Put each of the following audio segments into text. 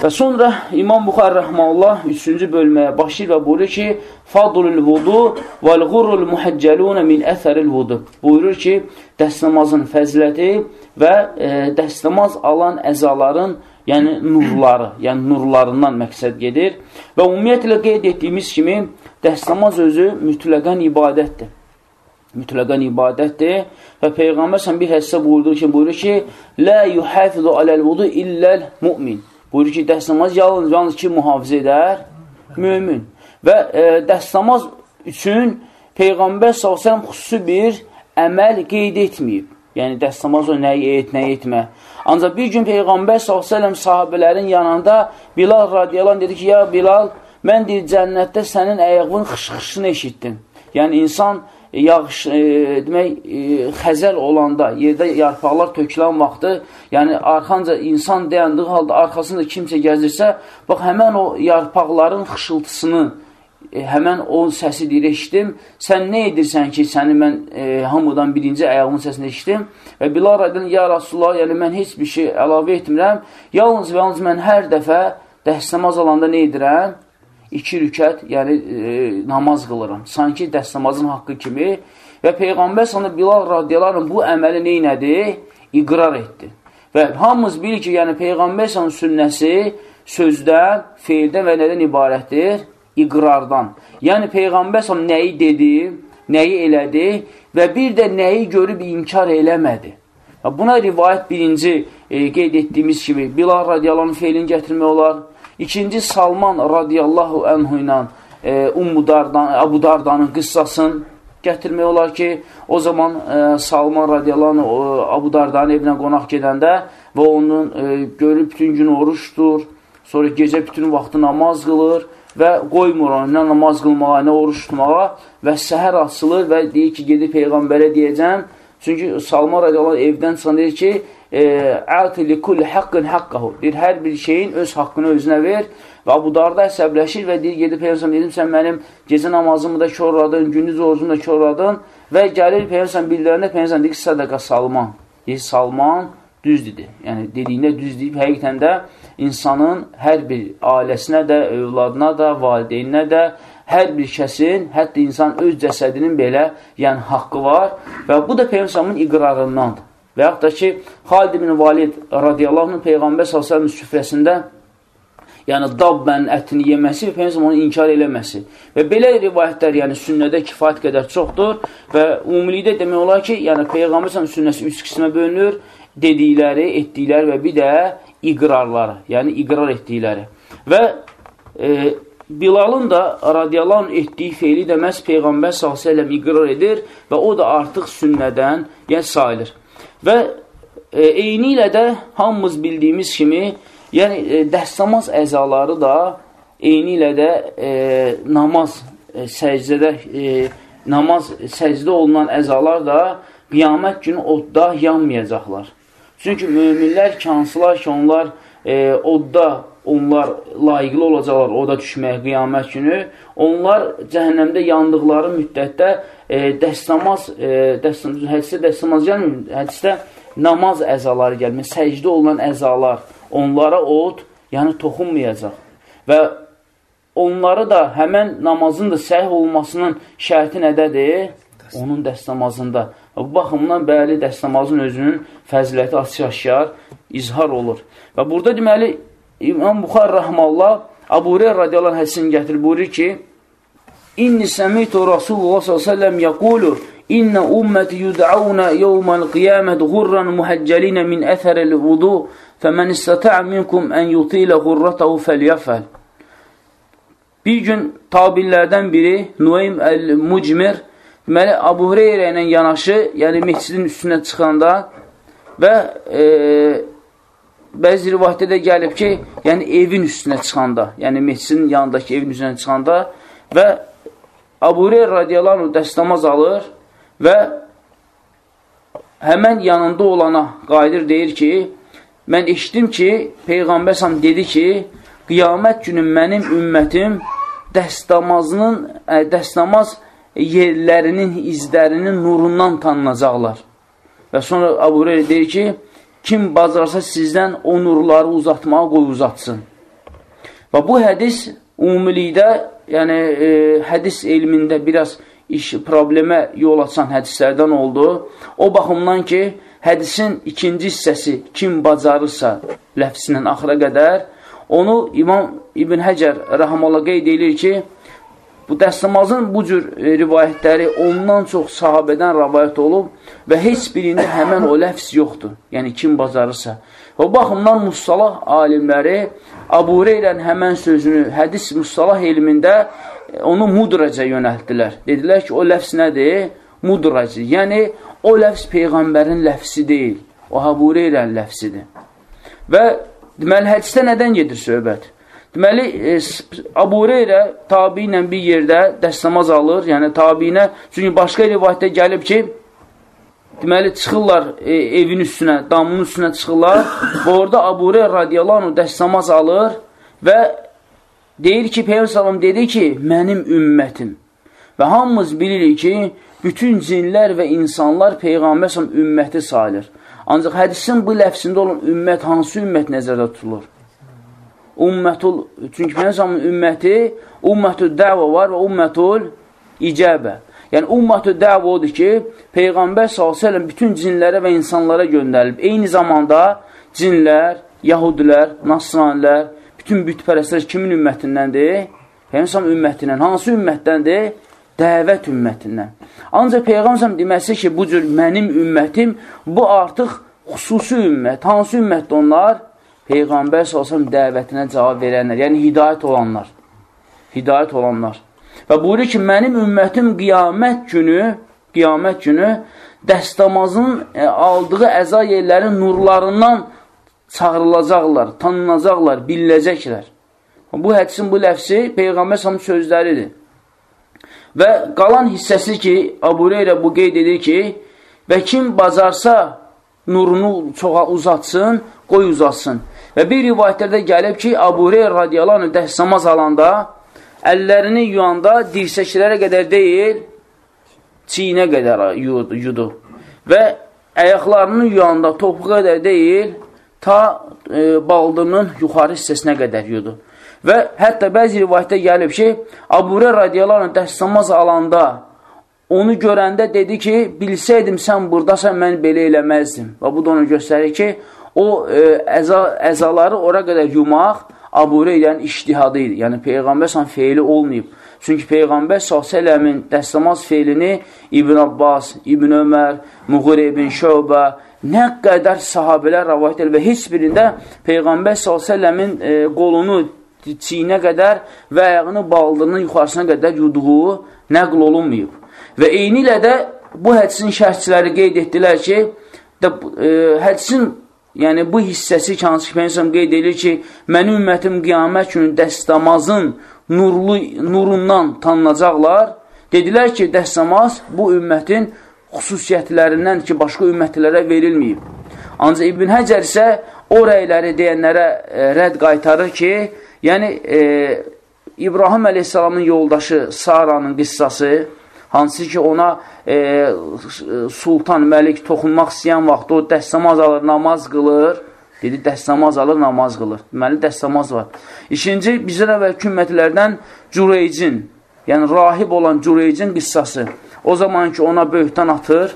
Və sonra İmam Buxari rəhməhullah 3-cü bölməyə başlayır və buyurur ki, Fadlul vudu vəl-ğurrul muhaccəlunə min əsəril vudu. Buyurur ki, dəstəmazın fəziləti və dəstəmaz alan əzaların, yəni nurları, yəni nurlarından məqsəd gedir. Və ümumiyyətlə qeyd etdiyimiz kimi, dəstəmaz özü mütləqən ibadətdir. Mütləqən ibadətdir və Peyğəmbər bir hədisdə buyurur ki, Lə yuhafizu aləl vudu illəl mu'min. Buyurur ki, dəstəmaz yalnız ki, mühafizə edər, mömin. Və dəstəmaz üçün Peyğəmbər s.ə.v xüsusi bir əməl qeyd etməyib. Yəni, dəstəmaz o nəyi et, nəyi etmə. Ancaq bir gün Peyğəmbər s.ə.v sahabələrin yanında Bilal radiyallahu anh dedi ki, ya Bilal, mən deyir, cənnətdə sənin əyağının xış-xışını eşitdim. Yəni, insan yağış, demək, xəzəl olanda, yerdə yarpaqlar tökülən vaxtı, yəni arxanca insan dayandığı halda arxasında kimsə gəzirsə, bax, həmən o yarpaqların xışıltısını, həmən o səsi deyir, eşitdim. Sən nə edirsən ki, səni mən hamıdan birinci ayağımın səsini eşitdim və Bilal radiyallahu anh, ya Rasulullah, yəni mən heç bir şey əlavə etmirəm, yalnız və yalnız mən hər dəfə dəstəmaz alanda nə edirəm? 2 rükət, yəni namaz qılırım. Sanki dəstəmazın haqqı kimi. Və Peyğəmbər sana Bilal radiyallahu anh bu əməli neynədi? İqrar etdi. Və hamımız bilir ki, yəni Peyğəmbər sana sünnəsi sözdən, feildən və nədən ibarətdir? İqrardan. Yəni Peyğəmbər sana nəyi dedi, nəyi elədi və bir də nəyi görüb inkar eləmədi. Buna rivayət birinci qeyd etdiyimiz kimi Bilal radiyallahu anh feilini gətirmək olar. İkinci, Salman radiyallahu anhu ilə Abu Dardanın qıssasını gətirmək olar ki, o zaman Salman radiyallahu anh Abu Dardanın evinə qonaq gedəndə və onun görüb bütün gün oruçdur, sonra gecə bütün vaxtı namaz qılır və qoymur onu, nə namaz qılmağa, nə oruç tutmağa və səhər açılır və deyir ki, gedib Peyğəmbərə deyəcəm. Çünki Salman radiyallahu anh evdən çıxan deyir ki, Əlti li kulli haqqın haqqahu. Deyir, hər bir şeyin öz haqqını özünə ver və Abu Darda əsəbləşir və deyir, gedib Peyğəmbər dedim, sən mənim gecə namazımı da körladın, gündüz orucumu da körladın və gəlir Peyğəmbər bildirəndə Peyğəmbər deyir ki, sədəqə Salman. Deyir, Salman düz dedi. Yəni, dediyində düz deyib, həqiqətən də insanın hər bir ailəsinə də, övladına da, valideyninə də, hər bir kəsin, hətta insan öz cəsədinin belə, yəni haqqı var və bu da Peyğəmbərin iqrarındandır. Və yaxud da ki, Xalid ibn Valid radiyallahu anh Peyğəmbər s.ə.v süfrəsində yəni dabbənin ətini yeməsi və Peyğəmbər onu inkar eləməsi. Və belə rivayətlər yəni sünnədə kifayət qədər çoxdur və ümumilikdə demək olar ki, yəni Peyğəmbər s.ə.v sünnəsi 3 qismə bölünür, dedikləri, etdikləri və bir də iqrarları, yəni iqrar etdikləri. Və Bilalın da radiyallahu anh etdiyi feili də məhz Peyğəmbər s.ə.v iqrar edir və o da artıq sünnədən yəni sayılır. Və eyni ilə də hamımız bildiyimiz kimi, yəni dəstəmaz əzaları da eyni ilə də namaz səcdə olunan əzalar da qiyamət günü odda yanmayacaqlar. Çünki möminlər ki, hansılar ki, onlar odda layiqli olacaqlar oda düşməyə qiyamət günü, onlar cəhənnəmdə yandıqları müddətdə hədisdə namaz əzaları gəlmir, səcdə olunan əzalar, onlara od, yəni toxunmayacaq. Və onları da həmən namazın da səhih olmasının şərti nədədir? Onun dəstəmazında. Bu baxımdan bəli dəstəmazın özünün fəziləti açıq-aşkar izhar olur. Və burada deməli, İmam Buxari rəhməllah Abu Hureyra radiyallahu anh hədisini gətirir, buyurur ki, İnni səmitu Rasulullah s.ə.v yəqulu İnnə ümməti yud'avna yevməl qiyamətğurran muhaccəlinə min əthərəl vudu fəmən istətəə minkum ən yutiləğurratahu fəlyəfəl. Bir gün tabinlərdən biri Nuaym əl-Mucmir deməli Abu Hureyra ilə yanaşı, yəni məscidin üstünə çıxanda və bəzi rivayətdə də gəlib ki, yəni evin üstünə çıxanda, yəni məscidin yanındakı evin üstünə çıxanda və Abu Hureyra radiyallahu anh dəstəmaz alır və həmən yanında olana qayıdır, deyir ki, mən eşitdim ki, Peyğəmbər sən dedi ki, qiyamət günü mənim ümmətim dəstəmaz yerlərinin, izlərinin nurundan tanınacaqlar. Və sonra Abu Hureyra deyir ki, kim bacarsa sizdən o nurları uzatmağa qoy uzatsın. Və bu hədis ümumilikdə, yəni hədis elmində biraz problemə yol açan hədislərdən oldu. O baxımdan ki, hədisin ikinci hissəsi kim bacarırsa ləfsindən axıra qədər, onu İmam İbn Həcər rəhməhullah qeyd edir ki, bu dəstəmazın bu cür rivayətləri ondan çox sahabədən rivayət olub və heç birində həmən o ləfs yoxdur. Yəni, kim bacarırsa. Və baxımdan mustalah alimləri Əbu Hüreyrənin həmən sözünü hədis mustalah elmində onu mudraca yönəltdilər. Dedilər ki, o ləfs nədir? Mudracı. Yəni, o ləfs Peyğəmbərin ləfsi deyil. O Əbu Hüreyrənin ləfsidir. Və deməli, hədisdə nədən gedir söhbət? Deməli, Əbu Hüreyrə tabi ilə bir yerdə dəstəmaz alır, yəni tabi ilə, çünki başqa rivayətdə gəlib ki, deməli, çıxırlar evin üstünə, damının üstünə çıxırlar və orada Əbu Hüreyrə radiyallahu anh dəstəmaz alır və deyir ki, Peyğəmbər dedi ki, mənim ümmətim. Və hamımız bilirik ki, bütün cinlər və insanlar Peyğəmbər ümməti sayılır. Ancaq hədisin bu ləfsində olan ümmət, hansı ümmət nəzərdə tutulur? Çünki Peyğəmbərin ümməti, ümmətü dəvə var və ümmətul icəbə. Yəni, ümmətü dəvə odur ki, Peyğəmbər s.ə.v bütün cinlərə və insanlara göndərilib. Eyni zamanda cinlər, yahudilər, nasranilər, bütün bütpərəstlər kimin ümmətindəndir? Peyğəmbər ümmətindən. Hansı ümmətdəndir? Dəvət ümmətindən. Ancaq Peyğəmbər deməsi ki, bu cür mənim ümmətim, bu artıq xüsusi ümmət. Hansı ümmətdə onlar? Peyğəmbər s.ə.v dəvətinə cavab verənlər, yəni hidayət olanlar. Hidayət olanlar. Və buyurur ki, mənim ümmətim qiyamət günü dəstəmazın aldığı əza yerlərin nurlarından çağırılacaqlar, tanınacaqlar, bilinəcəklər. Bu hədisin bu ləfsi Peyğəmbər s.ə.v sözləridir. Və qalan hissəsi ki, Əbu Hüreyrə bu qeyd edir ki, və kim bacarsa nurunu çoğa uzatsın, qoy uzatsın. Və bir rivayətlərdə gəlib ki, Əbu Hüreyrə radiyallahu anh dəstəmaz alanda, əllərini yuyanda dirsəklərə qədər deyil, çiynə qədər yudu. Və əyaqlarını yuyanda topuğa qədər deyil, ta baldırının yuxarı hissəsinə qədər yudu. Və hətta bəzi rivayətdə gəlib ki, Əbu Hüreyrə radiyallahu anh dəstəmaz alanda, onu görəndə dedi ki, bilsəydim sən buradasan, mən belə eləməzdim. Və bu da onu göstərir ki, o əzaları ora qədər yumaq Əbu Hüreyrənin iştihadı idi. Yəni, Peyğəmbər s.ə.v feili olmayıb. Çünki Peyğəmbər s.ə.v-in dəstəmaz feilini İbn Abbas, İbn Ömər, Muğirə ibn Şöbə, nə qədər sahabələr rəvayət edir və heç birində Peyğəmbər s.ə.v-in qolunu çiynə qədər və ayağını baldırının yuxarısına qədər yuduğu nəql olunmayıb. Və eyni ilə də bu hədisin şərhçiləri qeyd etdilər ki, hədisin, yəni bu hissəsi hansı ki, Peyğəmbər qeyd edir ki, mənim ümmətim qiyamət günü dəstəmazın nurundan tanınacaqlar. Dedilər ki, dəstəmaz bu ümmətin xüsusiyyətlərindən ki, başqa ümmətlərə verilməyib. Ancaq İbn Həcər isə o rəyləri deyənlərə rədd qaytarır ki, yəni İbrahim əleyhissalamın yoldaşı Saranın qissası, hansı ki ona sultan, məlik toxunmaq istəyən vaxt o dəstəmaz alır, namaz qılır. Dedi, dəstəmaz alır, namaz qılır. Deməli, dəstəmaz var. İkinci, bizdən əvvəlki ümmətlərdən Cüreycin, yəni rahib olan Cüreycin qissası. O zaman ki ona böhtan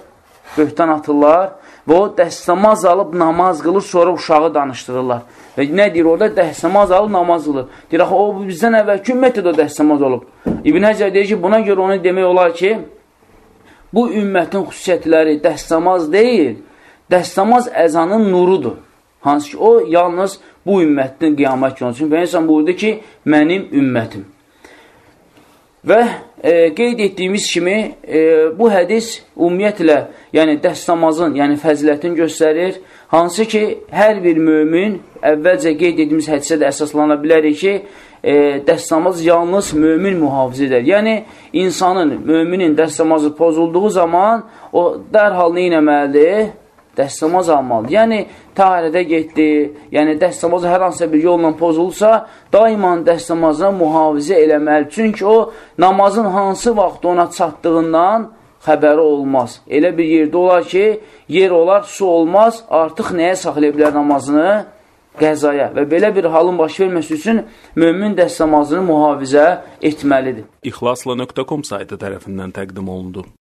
atırlar və o dəstəmaz alıb namaz qılır, sonra uşağı danışdırırlar. Və nə deyir orada? Dəstəmaz alıb namaz qılır. Deyir, axı, o bizdən əvvəlki ümmətdə də dəstəmaz olub. İbn Həcər deyir ki, buna görə onu demək olar ki, bu ümmətin xüsusiyyətləri dəstəmaz deyil, dəstəmaz əzanın nurudur. Hansı ki, o yalnız bu ümmətin qiyamət günü. Çünki Peyğəmbər buyurdu ki, mənim ümmətim. Və qeyd etdiyimiz kimi, bu hədis ümumiyyətlə, yəni dəstəmazın, yəni fəzilətin göstərir. Hansı ki, hər bir mömin, əvvəlcə qeyd etdiyimiz hədisə də əsaslana bilərik ki, dəstəmaz yalnız mömin mühafizə edir. Yəni, insanın, möminin dəstəmazı pozulduğu zaman, o dərhal nə etməlidir? Dəstəmaz almalıdır. Yəni, təharətə getdi, yəni dəstəmazı hər hansısa bir yolla pozulsa, daima dəstəmazına mühafizə eləməli. Çünki o, namazın hansı vaxt ona çatdığından xəbəri olmaz. Elə bir yerdə olar ki, yer olar, su olmaz, artıq nəyə saxlaya bilər namazını? qəzaya və belə bir halın baş verməsi üçün mömin dəstəmazını mühafizə etməlidir. İxlasla.com saytı tərəfindən təqdim olundu.